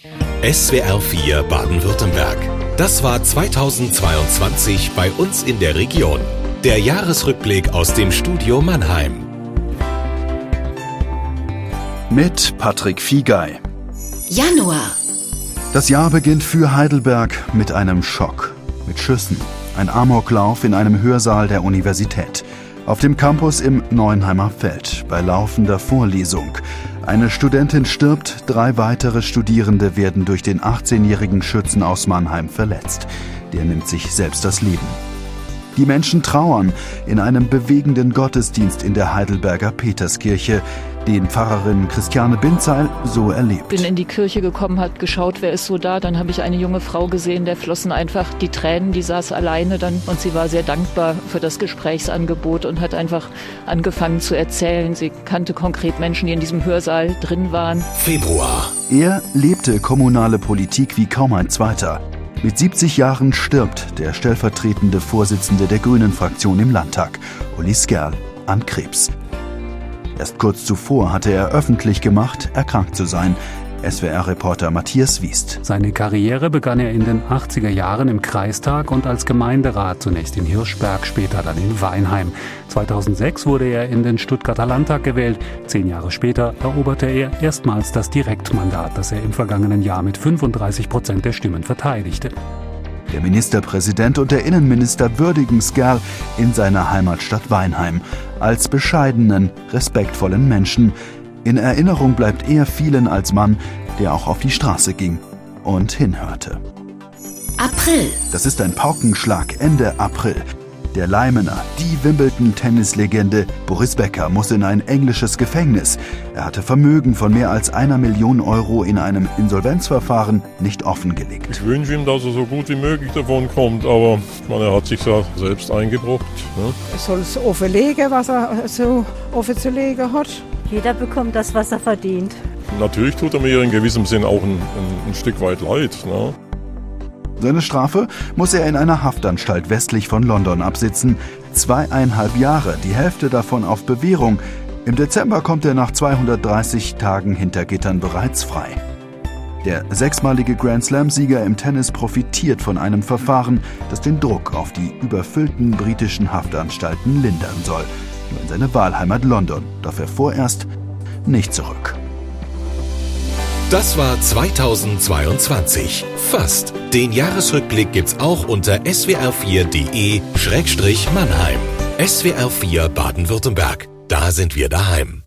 SWR 4 Baden-Württemberg. Das war 2022 bei uns in der Region. Der Jahresrückblick aus dem Studio Mannheim. Mit Patrick Fiegei. Januar. Das Jahr beginnt für Heidelberg mit einem Schock. Mit Schüssen. Ein Amoklauf in einem Hörsaal der Universität. Auf dem Campus im Neuenheimer Feld bei laufender Vorlesung. Eine Studentin stirbt, 3 weitere Studierende werden durch den 18-jährigen Schützen aus Mannheim verletzt. Der nimmt sich selbst das Leben. Die Menschen trauern in einem bewegenden Gottesdienst in der Heidelberger Peterskirche, den Pfarrerin Christiane Binzeil so erlebt. Bin in die Kirche gekommen, hat geschaut, wer ist so da. Dann habe ich eine junge Frau gesehen, der flossen einfach die Tränen, die saß alleine dann und sie war sehr dankbar für das Gesprächsangebot und hat einfach angefangen zu erzählen. Sie kannte konkret Menschen, die in diesem Hörsaal drin waren. Februar. Er lebte kommunale Politik wie kaum ein zweiter. Mit 70 Jahren stirbt der stellvertretende Vorsitzende der Grünen-Fraktion im Landtag, Uli Skerl, an Krebs. Erst kurz zuvor hatte er öffentlich gemacht, erkrankt zu sein. SWR-Reporter Matthias Wiest. Seine Karriere begann er in den 80er Jahren im Kreistag und als Gemeinderat, zunächst in Hirschberg, später dann in Weinheim. 2006 wurde er in den Stuttgarter Landtag gewählt. 10 Jahre später eroberte er erstmals das Direktmandat, das er im vergangenen Jahr mit 35% der Stimmen verteidigte. Der Ministerpräsident und der Innenminister würdigen Skerl in seiner Heimatstadt Weinheim als bescheidenen, respektvollen Menschen. In Erinnerung bleibt er vielen als Mann, der auch auf die Straße ging und hinhörte. April. Das ist ein Paukenschlag Ende April. Der Leimener, die Wimbledon-Tennislegende Boris Becker muss in ein englisches Gefängnis. Er hatte Vermögen von mehr als 1 Million Euro in einem Insolvenzverfahren nicht offengelegt. Ich wünsche ihm, dass er so gut wie möglich davon kommt, aber ich meine, er hat sich ja selbst eingebrockt. Ne? Er soll es offenlegen, was er so offen zu legen hat. Jeder bekommt das, was er verdient. Natürlich tut er mir in gewissem Sinn auch ein Stück weit leid. Ne? Seine Strafe muss er in einer Haftanstalt westlich von London absitzen. 2,5 Jahre, die Hälfte davon auf Bewährung. Im Dezember kommt er nach 230 Tagen hinter Gittern bereits frei. Der 6-malige Grand-Slam-Sieger im Tennis profitiert von einem Verfahren, das den Druck auf die überfüllten britischen Haftanstalten lindern soll. Nur in seine Wahlheimat London darf er vorerst nicht zurück. Das war 2022. Fast. Den Jahresrückblick gibt's auch unter swr4.de/Mannheim. SWR 4 Baden-Württemberg. Da sind wir daheim.